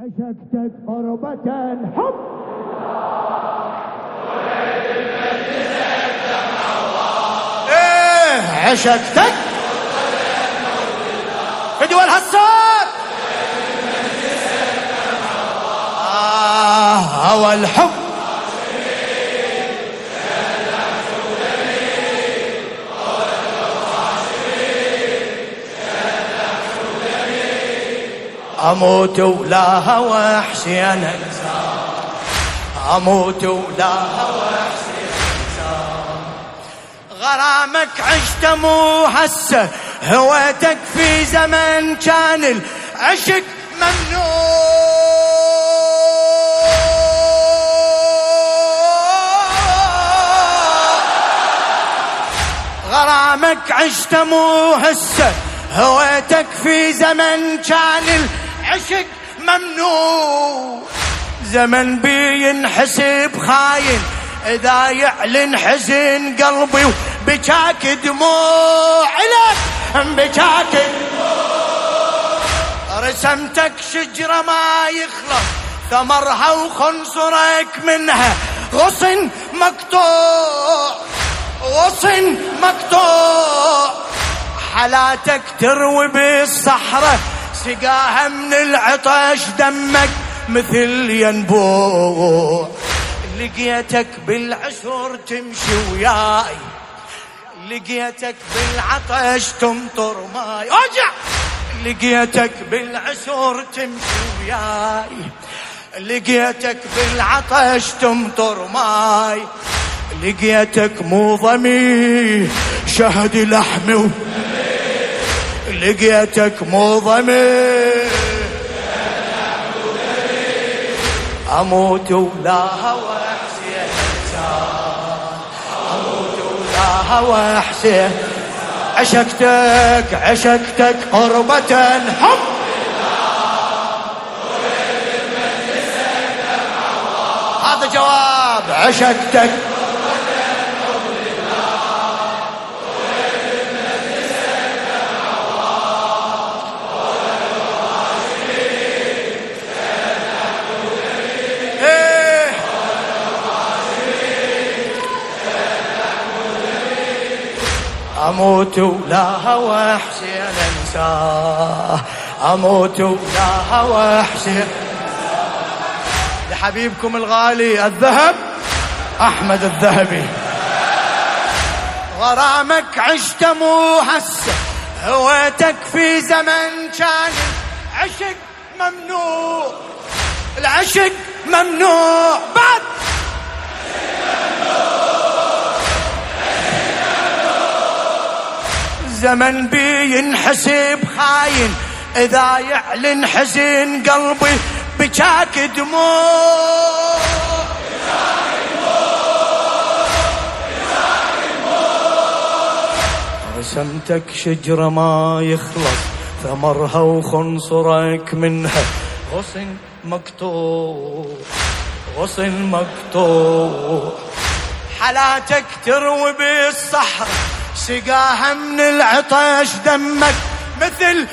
عشقتك قربة حب ايه عشقتك فدوى الهصار هوى الحب أموت ولا هوى حسين انسان أموت ولا هوى حسين انسان غرامك عشت مو هسه هويتك في زمن كان العشق ممنوع غرامك عشت مو هسه هويتك في زمن كان العشق ممنوع زمن بينحسب خاين إذا يعلن حزن قلبي وبكاك دموع لك بكاك دموع رسمتك شجرة ما يخلص ثمرها وخنصرك منها غصن مقطوع غصن مقطوع حالاتك تروي بالصحراء سقاها من العطش دمك مثل ينبوع لقيتك بالعسر تمشي وياي لقيتك بالعطش تمطر ماي ارجع لقيتك بالعسر تمشي وياي لقيتك بالعطش تمطر ماي لقيتك مو ضمير شهد لحمي لقيتك مو ضمير أموت ولا هوى حسين أموت ولا هوى حسين عشقتك قربة حب هذا جواب عشقتك أموت ولا هوى حسين أنساه أموت ولا هوى حسين لحبيبكم الغالي الذهب أحمد الذهبي غرامك عشت مو هسه هويتك في زمن كان عشق ممنوع العشق ممنوع بعد زمن بينحسب خاين إذا يعلن حزن قلبي بكاك دموع رسمتك شجرة ما يخلص ثمرها وخنصرك منها غصن مقطوع غصن مقطوع حالاتك تروي بالصحراء سقاها من العطش دمك مثل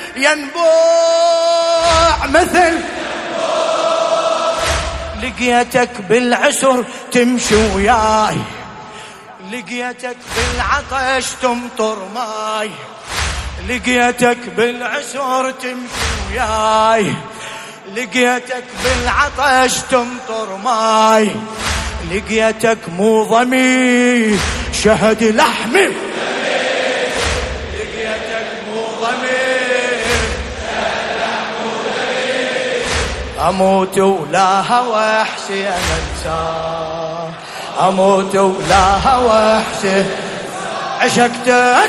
ينبوع مثل لقيتك بالعسر تمشي وياي لقيتك بالعطش تمطر ماي لقيتك بالعسر تمشي وياي لقيتك بالعطش تمطر ماي لقيتك مو ضمير شهد لحمي أموت ولا هوى حسين أنساه أموت ولا هوى حسين عشقتك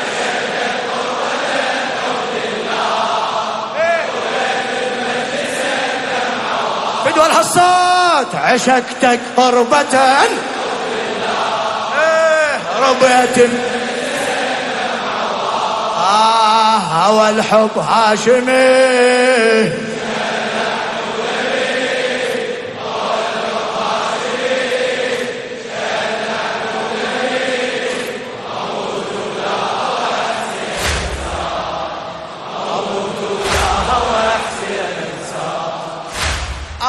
بدو الحصات عشقتك قربة ربيت هوى الحب هاشمي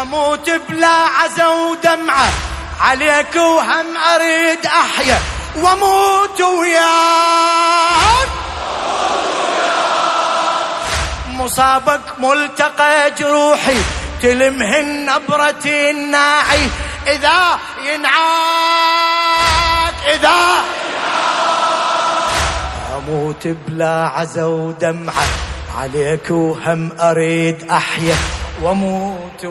اموت بلا عزا ودمعة عليك وهم اريد احيا واموت وياك. مصابك ملتقى جروحي تلمهن نبرة الناعي إذا ينعاد أموت بلا عزا ودمعة عليك وهم أريد أحيا واموت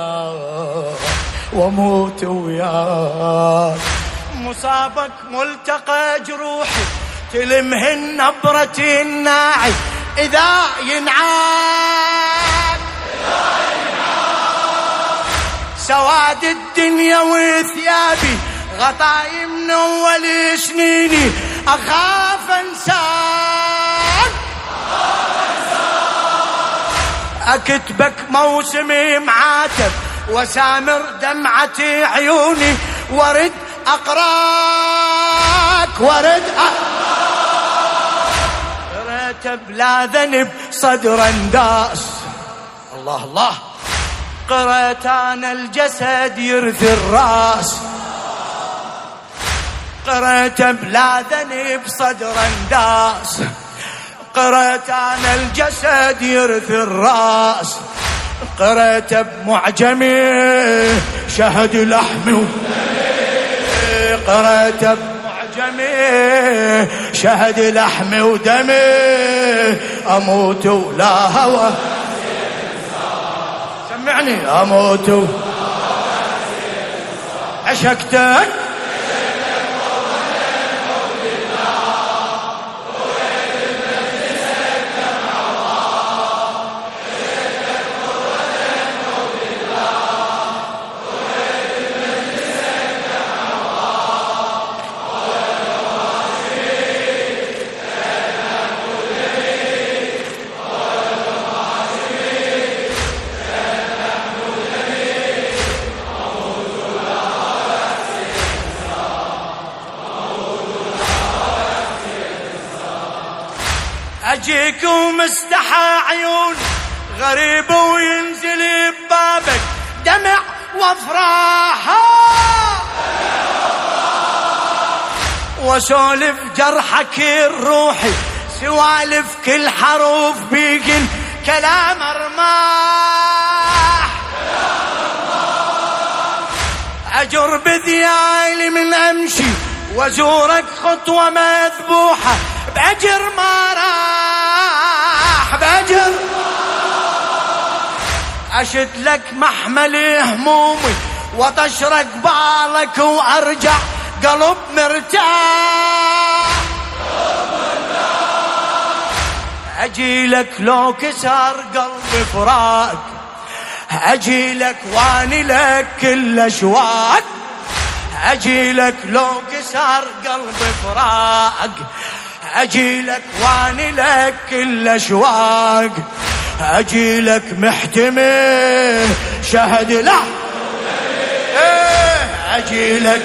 وياك. مصابك ملتقى جروحي تلمهن نبرة الناعي إذا ينعاد سواد الدنيا وثيابي غطاي من أول سنيني أخاف أنساك. أكتبك موسمي معاتب وسامر دمعة عيوني ورد أقراك قريت بلا ذنب صدرا داس الله الله قريت أنا الجسد يرثي الراس قريت بلا ذنب صدرا داس قريت أنا الجسد يرثي الراس قريت بمعجمي شهد لحمي قريت بمعجمي شهد لحمي ودمي أموت ولا هوى سمعني أموت عشقتك أجيك ومستحى عيون غريب وينزل ببابك دمع وافراحة وسولف جرحك الروحي سوالف كل حروف بيقل كلام أرماح أجر بذيالي من أمشي وزورك خطوة مذبوحة بأجر ما راح بأجر أشد لك محمل همومي وتشرق بالك وأرجع قلب مرتاح أجي لك لو كسر قلبي فراق أجي لك واني لك كل أشواق أجي لك لو كسر قلبي فراق أجي لك واني لك كل أشواق أجي لك محتمي شهد لا أجي لك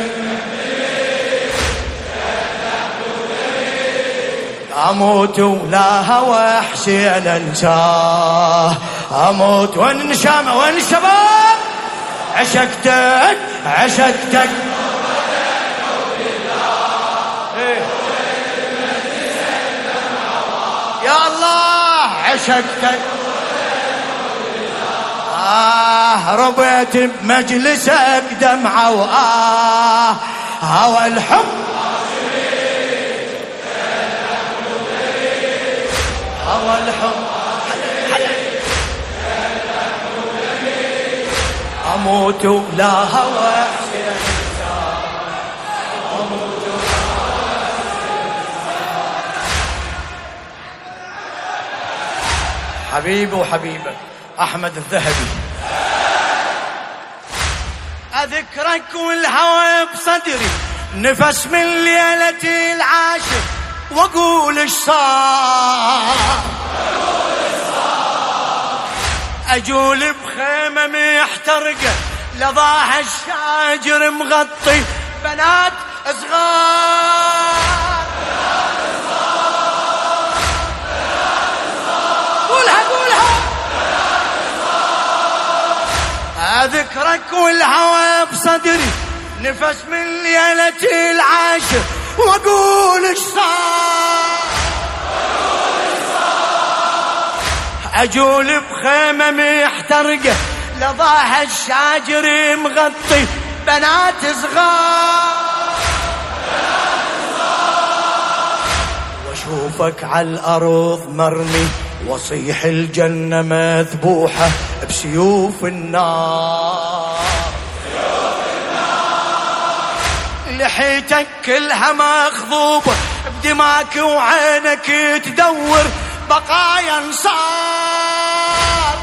أموت ولا هوى حسين أنساه أموت وين شام وين شباب عشقتك يا الله عشقتك ربيت بمجلسك دمعة هوى الحب هوى الحب أموت ولا هوى حبيبي وحبيبك أحمد الذهبي أذكرك والهوى بصدري نفس من ليلة العاشر وأقول إيش صار أجول بخيمة محترقة لضاها الشاجر مغطي بنات صغار قولها أذكرك والهوى بصدري نفس من ليلة العاشر وأقول إيش صار أجول بخيمة محترقة لضاح الشاجر مغطي بنات صغار واشوفك على الأرض مرمي وصيح الجنة مذبوحة بسيوف النار لحيتك كلها مخضوبة بدماك وعينك تدور بقايا انصار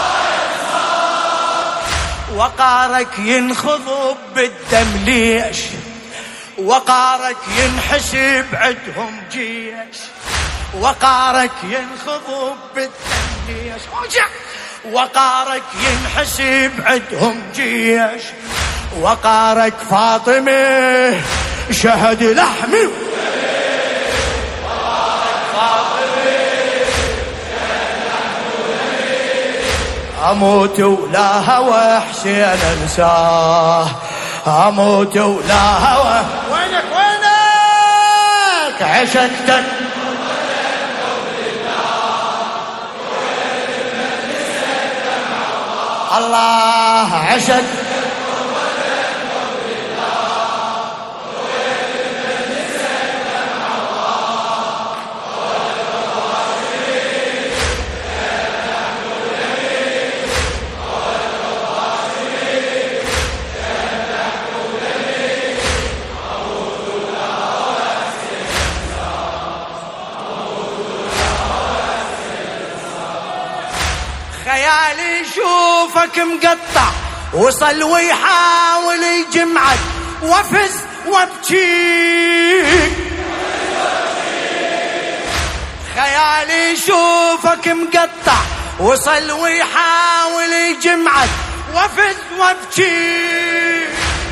وقارك ينخضب بالدم ليش وقارك ينحسب عدهم جيش وقارك ينخضب بالدم ليش وقارك ينحسب عدهم جيش وقارك فاطمة شهد لحمي أموت ولا هوى حسين أنساه أموت ولا هوى وينك عشقتك الله عشق خيالي شوفك مقطع وصل ويحاول يجمعك وافز وابكيك خيالي شوفك مقطع وصل ويحاول يجمعك وافز وابكيك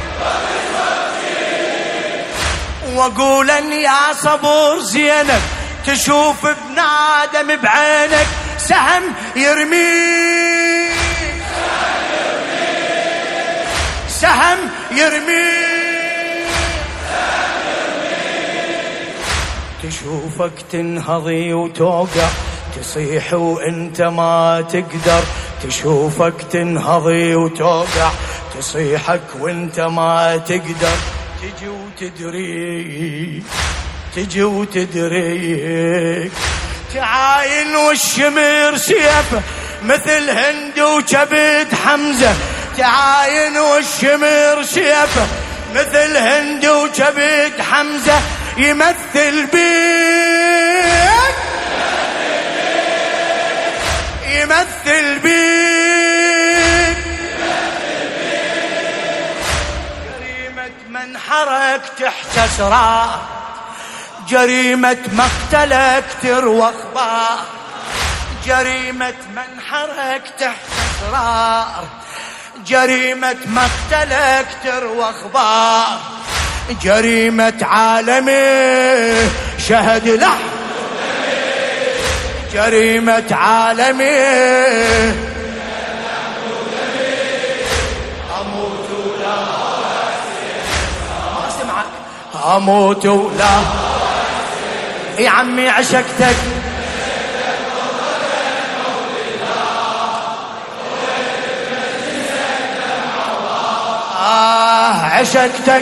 واقول ان يا صبور زينب تشوف بنادم بعينك سهم يرميك سهم يرميك تشوفك تنهضي وتوقع تصيح وانت ما تقدر تشوفك تنهضي وتوقع تصيحك وانت ما تقدر تجي وتدريك تعاين والشمر سيفه مثل هند وكبد حمزة تعاين والشمر سيفه مثل هند وكبد حمزة يمثل بيك يمثل بيك جريمة من حرك تحت أسرار جريمة مقتلك تروى أخبار جريمة من حرك تحت أسرار جريمة مقتلك تروى أخبار جريمة عالمي شهد لحم جريمة عالمي أموت ولا ما سمعك أموت ولا يا عمي عشقتك عشقتك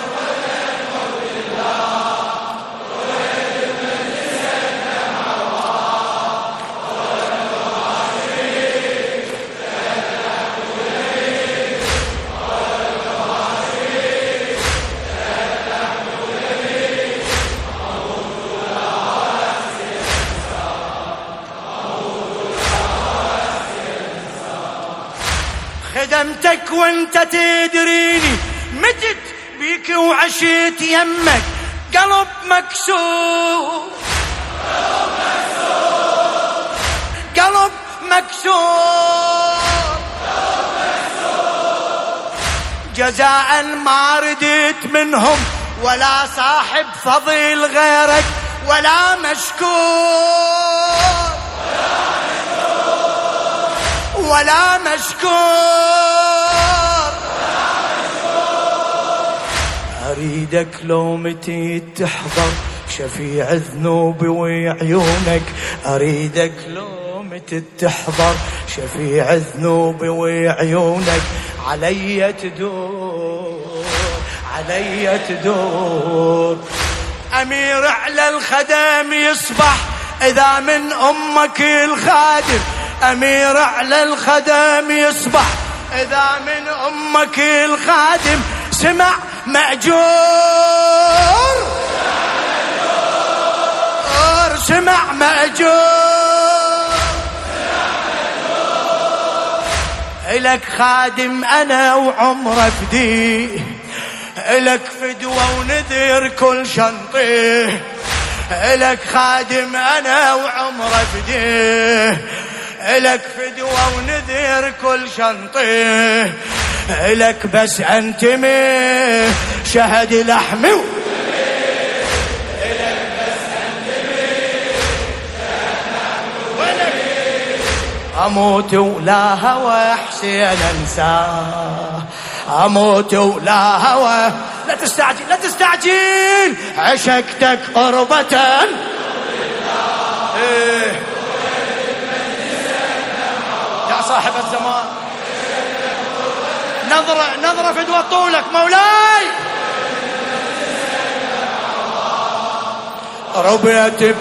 خدمتك وانت تدريني متت بيك وعشيت يمك قلب مكسور قلب مكسور جزاء ما ردت منهم ولا صاحب فضيل غيرك ولا مشكور ولا مشكور أريدك لو متي تحضر شفيع ذنوبي وعيونك، أريدك لو متي تحضر شفيع ذنوبي وعيونك، علي تدور علي تدور. أمير على الخدم يصبح إذا من أمك الخادم، أمير على الخدم يصبح إذا من أمك الخادم، سمع مأجور سمع مأجور، إلك خادم أنا وعمره فديه، إلك فدوة ونذر كل شنطيه، إلك خادم أنا وعمره فديه، إلك فدوة ونذر كل شنطيه، إلك بس أنتمي شهد لحمي، أموت ولا هوى حسين أنساه، أموت ولا هوى. لا تستعجل لا تستعجل، عشقتك قربة يا صاحب الزمان، نظرة فدوة طولك مولاي، ربيت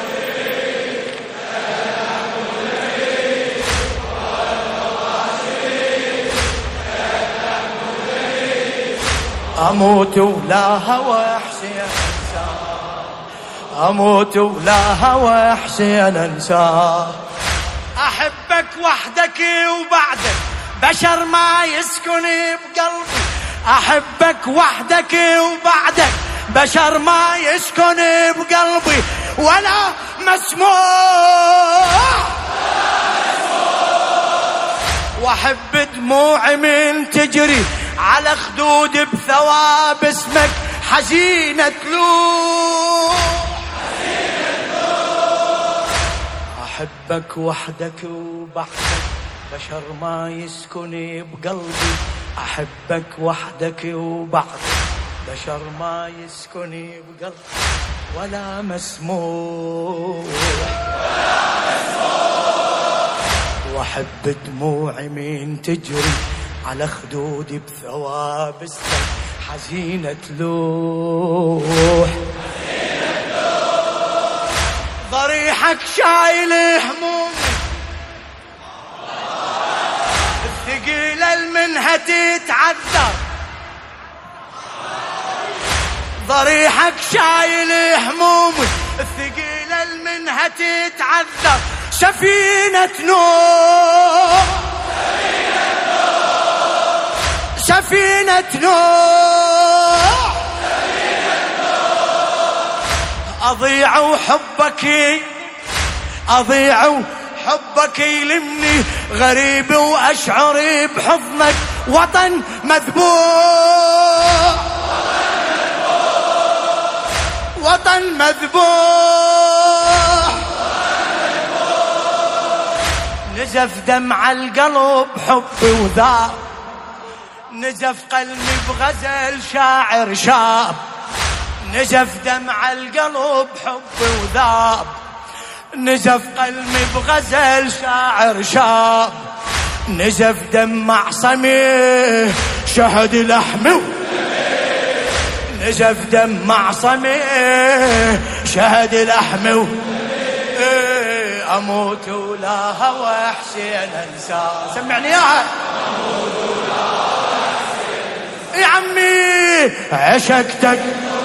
أموت ولا هوى حسين أنساه، أموت ولا هوى حسين أنساه. أحبك وحدك وبعدك بشر ما يسكن بقلبي، أحبك وحدك وبعدك بشر ما يسكن بقلبي، ولا مسموع وأحب دموعي من تجري على خدود بثواب اسمك، حزينة لوح أحبك وحدك وبعدك بشر ما يسكن بقلبي، أحبك وحدك وبعدك بشر ما يسكن بقلبي، ولا مسموع وأحب دموعي من تجري على خدودي بثواب اسمك، حزينة لوح ضريحك شايل همومي، الثقيلة المنها تتعذر، ضريحك شايل همومي، الثقيلة المنها تتعذر، سفينة نوح سفينة نوح أضيع وحبك أضيع وحبك يلمني، غريب وأشعر بحضنك وطن مذبوح، وطن مذبوح. نزف دمع القلب حبي وذاب، نزف قلبي بغزل شاعر شاب، نزف دمع القلب حبي وذاب، نزف قلبي بغزل شاعر شاب، نزف دمع صميه شهد لحمي، نزف دمع صميه شهد لحمي، أموت ولا هوى حسين أنساه. سمعني إياها. أموت ولا هوى حسين يا عمي، عشقتك